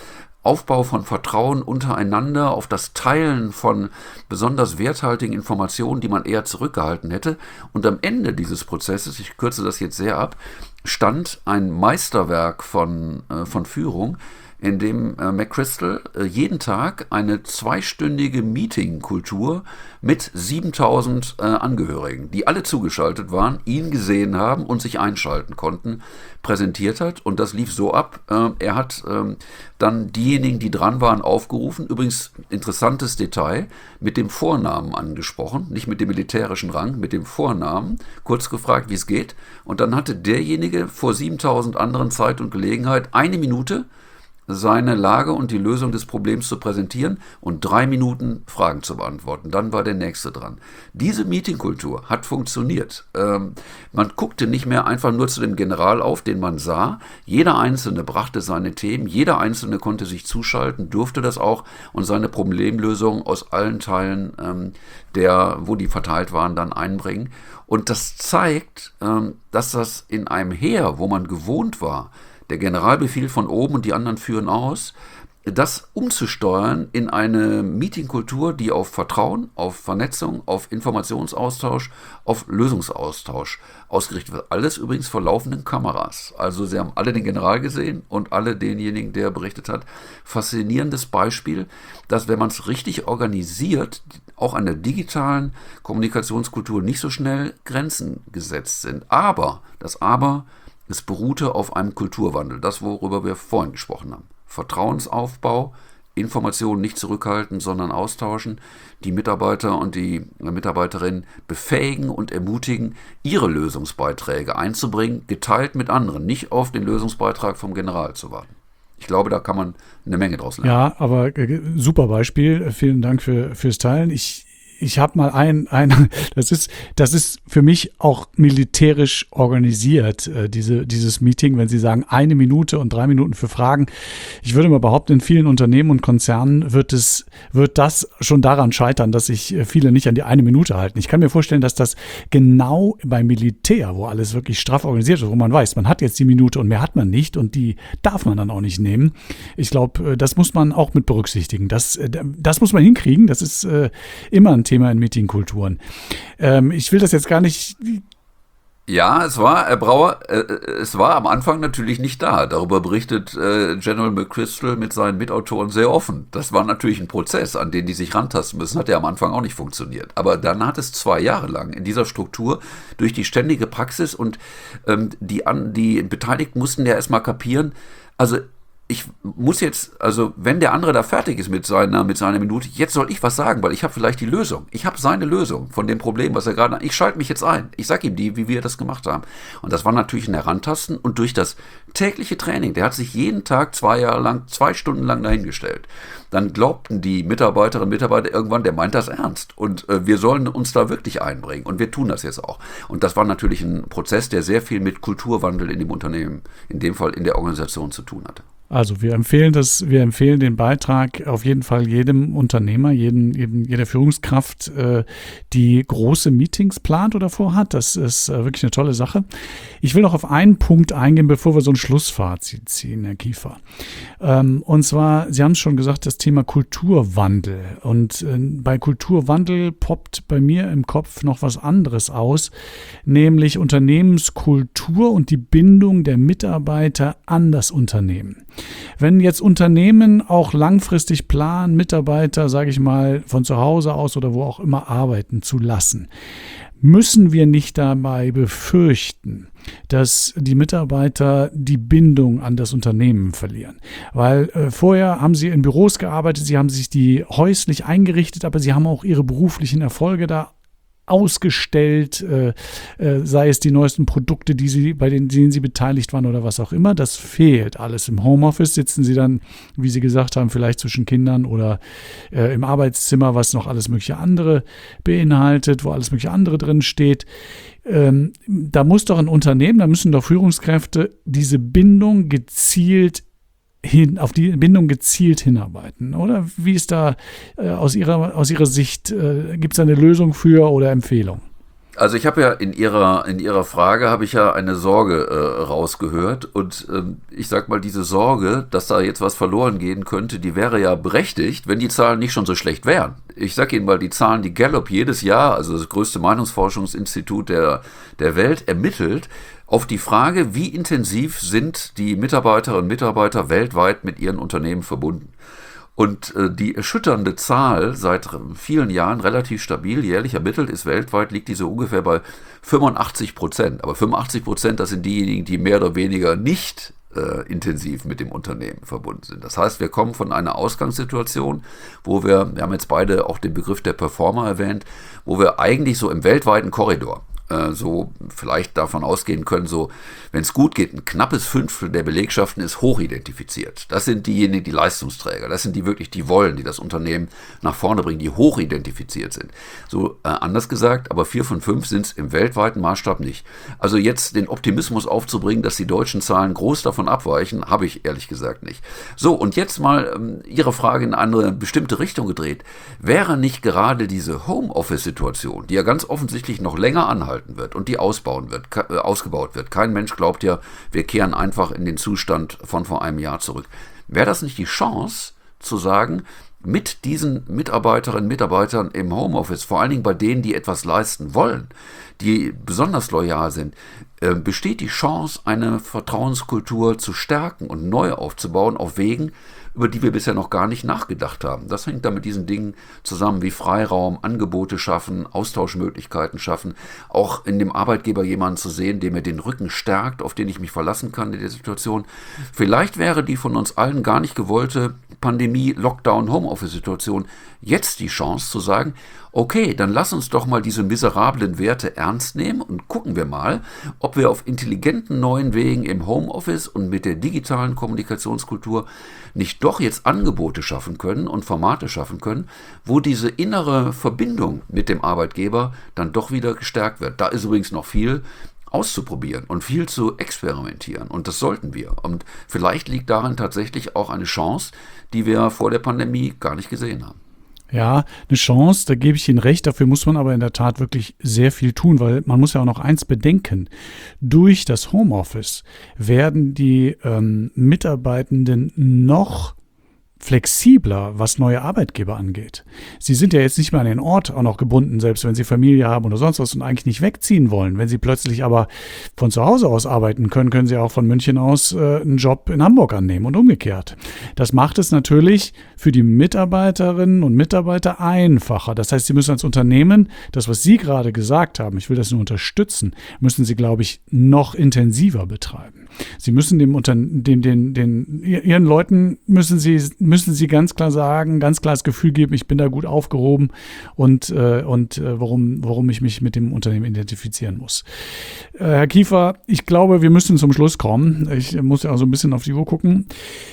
Speaker 2: Aufbau von Vertrauen untereinander, auf das Teilen von besonders werthaltigen Informationen, die man eher zurückgehalten hätte. Und am Ende dieses Prozesses, ich kürze das jetzt sehr ab, stand ein Meisterwerk von, äh, von Führung, in dem äh, McChrystal äh, jeden Tag eine zweistündige Meetingkultur mit siebentausend äh, Angehörigen, die alle zugeschaltet waren, ihn gesehen haben und sich einschalten konnten, präsentiert hat. Und das lief so ab, äh, er hat äh, dann diejenigen, die dran waren, aufgerufen, übrigens interessantes Detail, mit dem Vornamen angesprochen, nicht mit dem militärischen Rang, mit dem Vornamen, kurz gefragt, wie es geht. Und dann hatte derjenige vor siebentausend anderen Zeit und Gelegenheit eine Minute, seine Lage und die Lösung des Problems zu präsentieren und drei Minuten Fragen zu beantworten. Dann war der Nächste dran. Diese Meetingkultur hat funktioniert. Ähm, man guckte nicht mehr einfach nur zu dem General auf, den man sah. Jeder Einzelne brachte seine Themen, jeder Einzelne konnte sich zuschalten, durfte das auch und seine Problemlösung aus allen Teilen, ähm, der, wo die verteilt waren, dann einbringen. Und das zeigt, ähm, dass das in einem Heer, wo man gewohnt war, der General befiehlt von oben und die anderen führen aus, das umzusteuern in eine Meetingkultur, die auf Vertrauen, auf Vernetzung, auf Informationsaustausch, auf Lösungsaustausch ausgerichtet wird. Alles übrigens vor laufenden Kameras. Also sie haben alle den General gesehen und alle denjenigen, der berichtet hat. Faszinierendes Beispiel, dass wenn man es richtig organisiert, auch an der digitalen Kommunikationskultur nicht so schnell Grenzen gesetzt sind. Aber, das Aber, es beruhte auf einem Kulturwandel, das, worüber wir vorhin gesprochen haben. Vertrauensaufbau, Informationen nicht zurückhalten, sondern austauschen, die Mitarbeiter und die Mitarbeiterinnen befähigen und ermutigen, ihre Lösungsbeiträge einzubringen, geteilt mit anderen, nicht auf den Lösungsbeitrag vom General zu warten. Ich glaube, da kann man eine Menge draus lernen.
Speaker 1: Ja, aber äh, super Beispiel. Vielen Dank für, fürs Teilen. Ich Ich habe mal ein, ein das ist, das ist für mich auch militärisch organisiert, äh, diese, dieses Meeting, wenn Sie sagen, eine Minute und drei Minuten für Fragen. Ich würde mal behaupten, in vielen Unternehmen und Konzernen wird es, wird das schon daran scheitern, dass sich viele nicht an die eine Minute halten. Ich kann mir vorstellen, dass das genau beim Militär, wo alles wirklich straff organisiert ist, wo man weiß, man hat jetzt die Minute und mehr hat man nicht und die darf man dann auch nicht nehmen. Ich glaube, das muss man auch mit berücksichtigen. Das, das muss man hinkriegen. Das ist äh, immer ein Thema in Meetingkulturen. Ähm, ich will das jetzt gar nicht.
Speaker 2: Ja, es war, Herr Brauer, äh, es war am Anfang natürlich nicht da. Darüber berichtet äh, General McChrystal mit seinen Mitautoren sehr offen. Das war natürlich ein Prozess, an den die sich rantasten müssen. Hat ja am Anfang auch nicht funktioniert. Aber dann hat es zwei Jahre lang in dieser Struktur durch die ständige Praxis und ähm, die, an, die Beteiligten mussten ja erstmal kapieren, also ich muss jetzt, also wenn der andere da fertig ist mit seiner, mit seiner Minute, jetzt soll ich was sagen, weil ich habe vielleicht die Lösung. Ich habe seine Lösung von dem Problem, was er gerade, ich schalte mich jetzt ein. Ich sage ihm die, wie wir das gemacht haben. Und das war natürlich ein Herantasten und durch das tägliche Training, der hat sich jeden Tag zwei Jahre lang, zwei Stunden lang dahingestellt. Dann glaubten die Mitarbeiterinnen und Mitarbeiter irgendwann, der meint das ernst und äh, wir sollen uns da wirklich einbringen und wir tun das jetzt auch. Und das war natürlich ein Prozess, der sehr viel mit Kulturwandel in dem Unternehmen, in dem Fall in der Organisation zu tun hatte.
Speaker 1: Also wir empfehlen das, wir empfehlen den Beitrag auf jeden Fall jedem Unternehmer, jedem, jedem, jeder Führungskraft, äh, die große Meetings plant oder vorhat. Das ist äh, wirklich eine tolle Sache. Ich will noch auf einen Punkt eingehen, bevor wir so ein Schlussfazit ziehen, Herr Kiefer. Ähm, und zwar, Sie haben es schon gesagt, das Thema Kulturwandel. Und äh, bei Kulturwandel poppt bei mir im Kopf noch was anderes aus, nämlich Unternehmenskultur und die Bindung der Mitarbeiter an das Unternehmen. Wenn jetzt Unternehmen auch langfristig planen, Mitarbeiter, sage ich mal, von zu Hause aus oder wo auch immer arbeiten zu lassen, müssen wir nicht dabei befürchten, dass die Mitarbeiter die Bindung an das Unternehmen verlieren. Weil äh, vorher haben sie in Büros gearbeitet, sie haben sich die häuslich eingerichtet, aber sie haben auch ihre beruflichen Erfolge da ausgestellt, äh, äh, sei es die neuesten Produkte, die sie, bei denen, denen sie beteiligt waren oder was auch immer. Das fehlt alles. Im Homeoffice sitzen sie dann, wie Sie gesagt haben, vielleicht zwischen Kindern oder äh, im Arbeitszimmer, was noch alles mögliche andere beinhaltet, wo alles mögliche andere drin steht. Ähm, da muss doch ein Unternehmen, da müssen doch Führungskräfte diese Bindung gezielt hin, auf die Bindung gezielt hinarbeiten, oder? Wie ist da äh, aus Ihrer, aus Ihrer Sicht, äh, gibt es da eine Lösung für oder Empfehlung?
Speaker 2: Also ich habe ja in Ihrer, in Ihrer Frage habe ich ja eine Sorge äh, rausgehört und ähm, ich sag mal, diese Sorge, dass da jetzt was verloren gehen könnte, die wäre ja berechtigt, wenn die Zahlen nicht schon so schlecht wären. Ich sag Ihnen mal, die Zahlen, die Gallup jedes Jahr, also das größte Meinungsforschungsinstitut der, der Welt, ermittelt, auf die Frage, wie intensiv sind die Mitarbeiterinnen und Mitarbeiter weltweit mit ihren Unternehmen verbunden. Und äh, die erschütternde Zahl, seit vielen Jahren relativ stabil, jährlich ermittelt ist weltweit, liegt diese ungefähr bei fünfundachtzig Prozent. Aber fünfundachtzig Prozent, das sind diejenigen, die mehr oder weniger nicht äh, intensiv mit dem Unternehmen verbunden sind. Das heißt, wir kommen von einer Ausgangssituation, wo wir, wir haben jetzt beide auch den Begriff der Performer erwähnt, wo wir eigentlich so im weltweiten Korridor so vielleicht davon ausgehen können, so, wenn es gut geht, ein knappes Fünftel der Belegschaften ist hochidentifiziert. Das sind diejenigen, die Leistungsträger, das sind die wirklich, die wollen, die das Unternehmen nach vorne bringen, die hochidentifiziert sind. So äh, anders gesagt, aber vier von fünf sind es im weltweiten Maßstab nicht. Also jetzt den Optimismus aufzubringen, dass die deutschen Zahlen groß davon abweichen, habe ich ehrlich gesagt nicht. So, und jetzt mal ähm, Ihre Frage in eine andere bestimmte Richtung gedreht. Wäre nicht gerade diese Homeoffice-Situation, die ja ganz offensichtlich noch länger anhalten wird und die ausbauen wird, äh, ausgebaut wird. Kein Mensch glaubt ja, wir kehren einfach in den Zustand von vor einem Jahr zurück. Wäre das nicht die Chance zu sagen, mit diesen Mitarbeiterinnen und Mitarbeitern im Homeoffice, vor allen Dingen bei denen, die etwas leisten wollen, die besonders loyal sind, äh, besteht die Chance, eine Vertrauenskultur zu stärken und neu aufzubauen auf Wegen, über die wir bisher noch gar nicht nachgedacht haben. Das hängt dann mit diesen Dingen zusammen wie Freiraum, Angebote schaffen, Austauschmöglichkeiten schaffen, auch in dem Arbeitgeber jemanden zu sehen, der mir den Rücken stärkt, auf den ich mich verlassen kann in der Situation. Vielleicht wäre die von uns allen gar nicht gewollte Pandemie, Lockdown, Homeoffice-Situation jetzt die Chance zu sagen, okay, dann lass uns doch mal diese miserablen Werte ernst nehmen und gucken wir mal, ob wir auf intelligenten neuen Wegen im Homeoffice und mit der digitalen Kommunikationskultur nicht doch jetzt Angebote schaffen können und Formate schaffen können, wo diese innere Verbindung mit dem Arbeitgeber dann doch wieder gestärkt wird. Da ist übrigens noch viel auszuprobieren und viel zu experimentieren. Und das sollten wir. Und vielleicht liegt darin tatsächlich auch eine Chance, die wir vor der Pandemie gar nicht gesehen haben.
Speaker 1: Ja, eine Chance, da gebe ich Ihnen recht. Dafür muss man aber in der Tat wirklich sehr viel tun, weil man muss ja auch noch eins bedenken. Durch das Homeoffice werden die ähm, Mitarbeitenden noch flexibler, was neue Arbeitgeber angeht. Sie sind ja jetzt nicht mehr an den Ort auch noch gebunden, selbst wenn Sie Familie haben oder sonst was und eigentlich nicht wegziehen wollen. Wenn Sie plötzlich aber von zu Hause aus arbeiten können, können Sie auch von München aus äh, einen Job in Hamburg annehmen und umgekehrt. Das macht es natürlich für die Mitarbeiterinnen und Mitarbeiter einfacher. Das heißt, Sie müssen als Unternehmen, das, was Sie gerade gesagt haben, ich will das nur unterstützen, müssen Sie, glaube ich, noch intensiver betreiben. Sie müssen dem Unter- den, den, den, Ihren Leuten müssen Sie müssen Sie ganz klar sagen, ganz klar das Gefühl geben, ich bin da gut aufgehoben und, äh, und äh, warum, warum ich mich mit dem Unternehmen identifizieren muss. Äh, Herr Kiefer, ich glaube, wir müssen zum Schluss kommen. Ich muss ja auch so ein bisschen auf die Uhr gucken.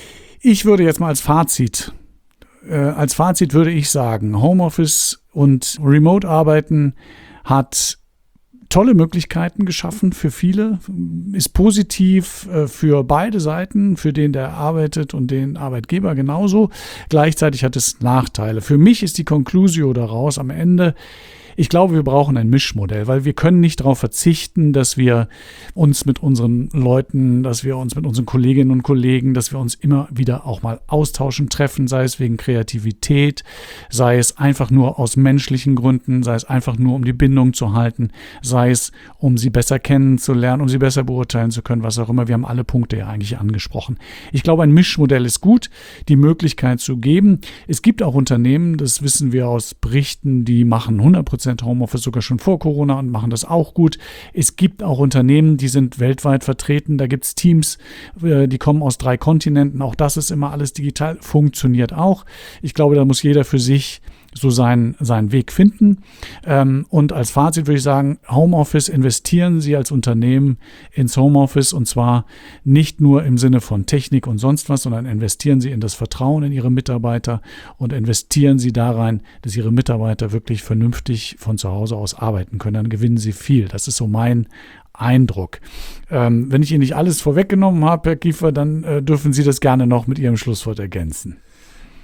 Speaker 1: Ich würde jetzt mal als Fazit, äh, als Fazit würde ich sagen, Homeoffice und Remote-Arbeiten hat tolle Möglichkeiten geschaffen für viele, ist positiv äh, für beide Seiten, für den, der arbeitet und den Arbeitgeber genauso. Gleichzeitig hat es Nachteile. Für mich ist die Conclusio daraus am Ende, ich glaube, wir brauchen ein Mischmodell, weil wir können nicht darauf verzichten, dass wir uns mit unseren Leuten, dass wir uns mit unseren Kolleginnen und Kollegen, dass wir uns immer wieder auch mal austauschen, treffen, sei es wegen Kreativität, sei es einfach nur aus menschlichen Gründen, sei es einfach nur, um die Bindung zu halten, sei es, um sie besser kennenzulernen, um sie besser beurteilen zu können, was auch immer. Wir haben alle Punkte ja eigentlich angesprochen. Ich glaube, ein Mischmodell ist gut, die Möglichkeit zu geben. Es gibt auch Unternehmen, das wissen wir aus Berichten, die machen hundert Prozent Homeoffice sogar schon vor Corona und machen das auch gut. Es gibt auch Unternehmen, die sind weltweit vertreten. Da gibt es Teams, die kommen aus drei Kontinenten. Auch das ist immer alles digital, funktioniert auch. Ich glaube, da muss jeder für sich so seinen, seinen Weg finden. Ähm, und als Fazit würde ich sagen, Homeoffice, investieren Sie als Unternehmen ins Homeoffice und zwar nicht nur im Sinne von Technik und sonst was, sondern investieren Sie in das Vertrauen in Ihre Mitarbeiter und investieren Sie da rein, dass Ihre Mitarbeiter wirklich vernünftig von zu Hause aus arbeiten können. Dann gewinnen Sie viel. Das ist so mein Eindruck. Ähm, wenn ich Ihnen nicht alles vorweggenommen habe, Herr Kiefer, dann äh, dürfen Sie das gerne noch mit Ihrem Schlusswort ergänzen.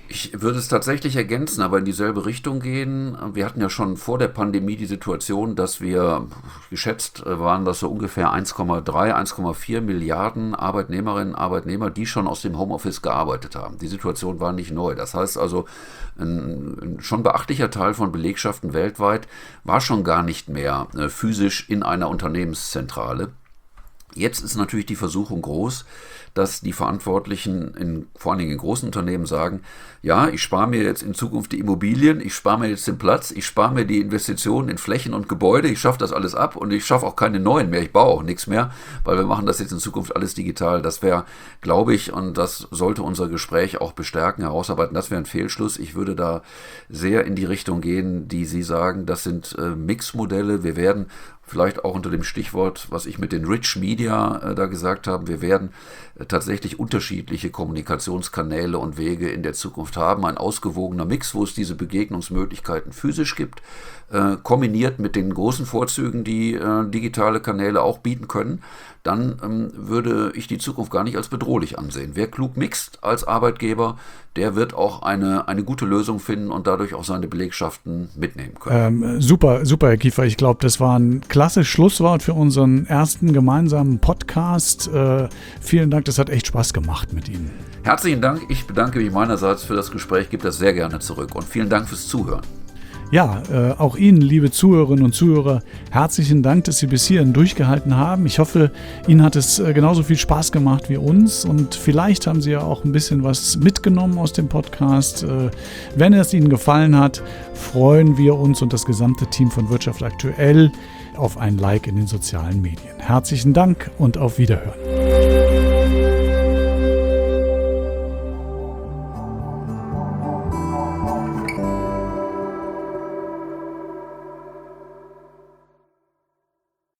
Speaker 2: Ich würde es tatsächlich ergänzen, aber in dieselbe Richtung gehen. Wir hatten ja schon vor der Pandemie die Situation, dass wir, geschätzt waren das so ungefähr eins Komma drei, eins Komma vier Milliarden Arbeitnehmerinnen und Arbeitnehmer, die schon aus dem Homeoffice gearbeitet haben. Die Situation war nicht neu. Das heißt also, ein, ein schon beachtlicher Teil von Belegschaften weltweit war schon gar nicht mehr äh, physisch in einer Unternehmenszentrale. Jetzt ist natürlich die Versuchung groß, dass die Verantwortlichen, in, vor allen Dingen in großen Unternehmen, sagen, ja, ich spare mir jetzt in Zukunft die Immobilien, ich spare mir jetzt den Platz, ich spare mir die Investitionen in Flächen und Gebäude, ich schaffe das alles ab und ich schaffe auch keine neuen mehr, ich baue auch nichts mehr, weil wir machen das jetzt in Zukunft alles digital. Das wäre, glaube ich, und das sollte unser Gespräch auch bestärken, herausarbeiten, das wäre ein Fehlschluss. Ich würde da sehr in die Richtung gehen, die Sie sagen, das sind äh, Mixmodelle. Wir werden vielleicht auch unter dem Stichwort, was ich mit den Rich Media äh, da gesagt habe, wir werden äh, tatsächlich unterschiedliche Kommunikationskanäle und Wege in der Zukunft haben. Ein ausgewogener Mix, wo es diese Begegnungsmöglichkeiten physisch gibt, äh, kombiniert mit den großen Vorzügen, die äh, digitale Kanäle auch bieten können. Dann ähm, würde ich die Zukunft gar nicht als bedrohlich ansehen. Wer klug mixt als Arbeitgeber, der wird auch eine, eine gute Lösung finden und dadurch auch seine Belegschaften mitnehmen können.
Speaker 1: Ähm, super, super, Herr Kiefer. Ich glaube, das war ein klasse Schlusswort für unseren ersten gemeinsamen Podcast. Äh, vielen Dank, das hat echt Spaß gemacht mit Ihnen.
Speaker 2: Herzlichen Dank. Ich bedanke mich meinerseits für das Gespräch, gebe das sehr gerne zurück und vielen Dank fürs Zuhören.
Speaker 1: Ja, äh, auch Ihnen, liebe Zuhörerinnen und Zuhörer, herzlichen Dank, dass Sie bis hierhin durchgehalten haben. Ich hoffe, Ihnen hat es äh, genauso viel Spaß gemacht wie uns und vielleicht haben Sie ja auch ein bisschen was mitgenommen aus dem Podcast. Äh, wenn es Ihnen gefallen hat, freuen wir uns und das gesamte Team von Wirtschaft aktuell auf ein Like in den sozialen Medien. Herzlichen Dank und auf Wiederhören.